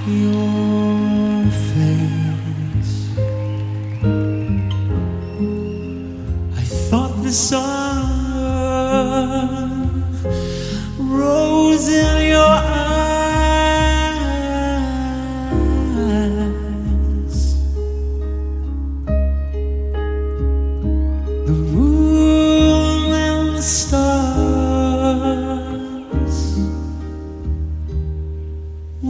your face. I thought the sun rose in your eyes.